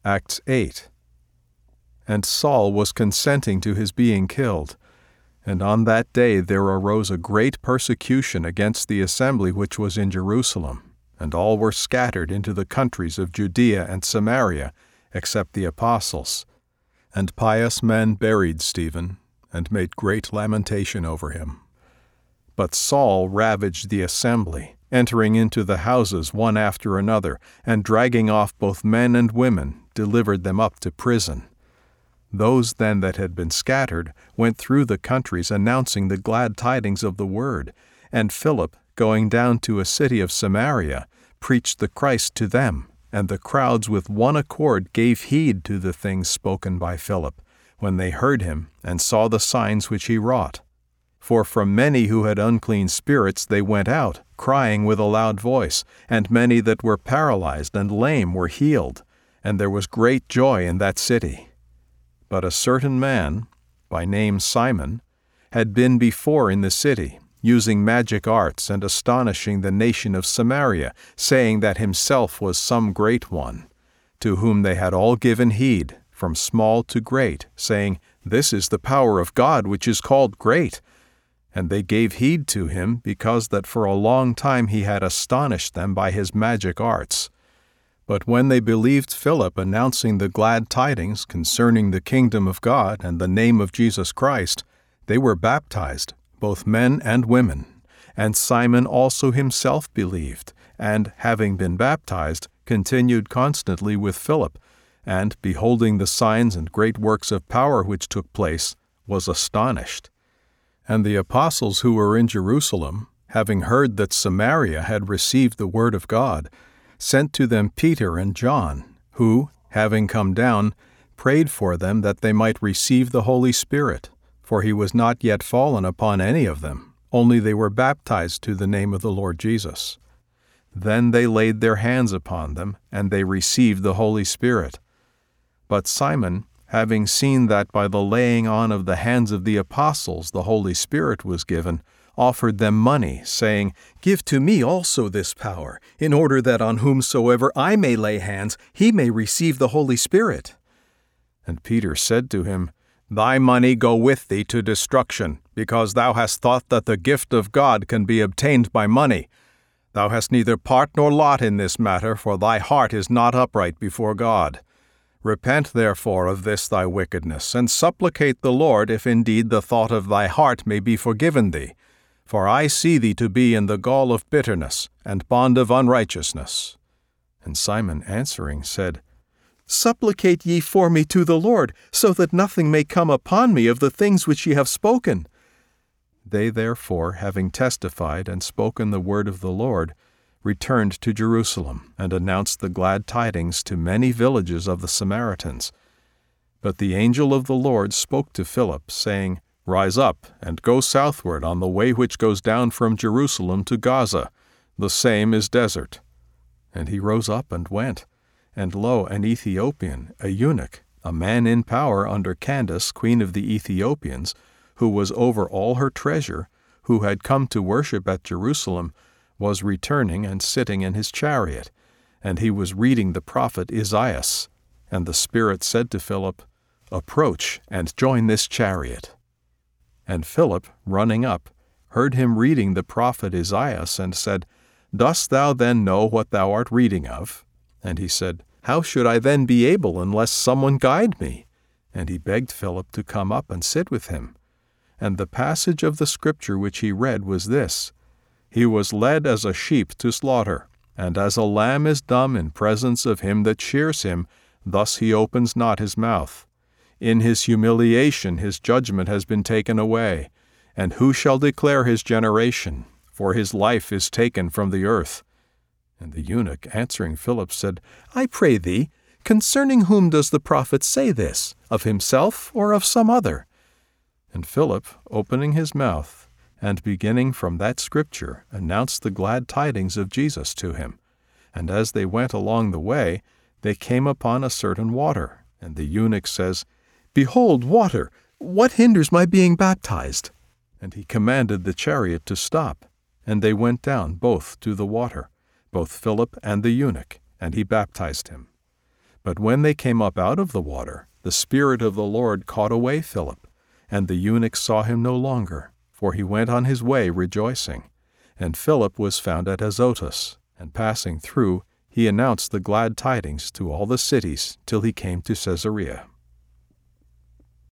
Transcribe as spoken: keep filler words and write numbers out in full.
Acts eight. And Saul was consenting to his being killed. And on that day there arose a great persecution against the assembly which was in Jerusalem, and all were scattered into the countries of Judea and Samaria, except the apostles. And pious men buried Stephen, and made great lamentation over him. But Saul ravaged the assembly, entering into the houses one after another, and dragging off both men and women, delivered them up to prison. Those then that had been scattered went through the countries announcing the glad tidings of the word, and Philip, going down to a city of Samaria, preached the Christ to them, and the crowds with one accord gave heed to the things spoken by Philip, when they heard him and saw the signs which he wrought. For from many who had unclean spirits they went out, crying with a loud voice, and many that were paralyzed and lame were healed, and there was great joy in that city. But a certain man, by name Simon, had been before in the city, using magic arts and astonishing the nation of Samaria, saying that himself was some great one, to whom they had all given heed, from small to great, saying, This is the power of God which is called great. And they gave heed to him, because that for a long time he had astonished them by his magic arts. But when they believed Philip announcing the glad tidings concerning the kingdom of God and the name of Jesus Christ, they were baptized, both men and women. And Simon also himself believed, and, having been baptized, continued constantly with Philip, and, beholding the signs and great works of power which took place, was astonished. And the apostles who were in Jerusalem, having heard that Samaria had received the word of God, sent to them Peter and John, who, having come down, prayed for them that they might receive the Holy Spirit, for he was not yet fallen upon any of them, only they were baptized to the name of the Lord Jesus. Then they laid their hands upon them, and they received the Holy Spirit. But Simon, having seen that by the laying on of the hands of the apostles the Holy Spirit was given, offered them money, saying, Give to me also this power, in order that on whomsoever I may lay hands, he may receive the Holy Spirit. And Peter said to him, Thy money go with thee to destruction, because thou hast thought that the gift of God can be obtained by money. Thou hast neither part nor lot in this matter, for thy heart is not upright before God. Repent therefore of this thy wickedness, and supplicate the Lord if indeed the thought of thy heart may be forgiven thee. For I see thee to be in the gall of bitterness, and bond of unrighteousness. And Simon answering said, Supplicate ye for me to the Lord, so that nothing may come upon me of the things which ye have spoken. They therefore, having testified and spoken the word of the Lord, returned to Jerusalem, and announced the glad tidings to many villages of the Samaritans. But the angel of the Lord spoke to Philip, saying, Rise up, and go southward on the way which goes down from Jerusalem to Gaza. The same is desert. And he rose up and went. And lo, an Ethiopian, a eunuch, a man in power under Candace, queen of the Ethiopians, who was over all her treasure, who had come to worship at Jerusalem, was returning and sitting in his chariot. And he was reading the prophet Isaiah. And the Spirit said to Philip, Approach and join this chariot. And Philip, running up, heard him reading the prophet Isaiah, and said, Dost thou then know what thou art reading of? And he said, How should I then be able unless someone guide me? And he begged Philip to come up and sit with him. And the passage of the scripture which he read was this, He was led as a sheep to slaughter, and as a lamb is dumb in presence of him that shears him, thus he opens not his mouth. In his humiliation his judgment has been taken away. And who shall declare his generation? For his life is taken from the earth. And the eunuch answering Philip said, I pray thee, concerning whom does the prophet say this? Of himself or of some other? And Philip, opening his mouth, and beginning from that scripture, announced the glad tidings of Jesus to him. And as they went along the way, they came upon a certain water. And the eunuch says, Behold, water! What hinders my being baptized? And he commanded the chariot to stop. And they went down both to the water, both Philip and the eunuch, and he baptized him. But when they came up out of the water, the Spirit of the Lord caught away Philip, and the eunuch saw him no longer, for he went on his way rejoicing. And Philip was found at Azotus, and passing through, he announced the glad tidings to all the cities till he came to Caesarea.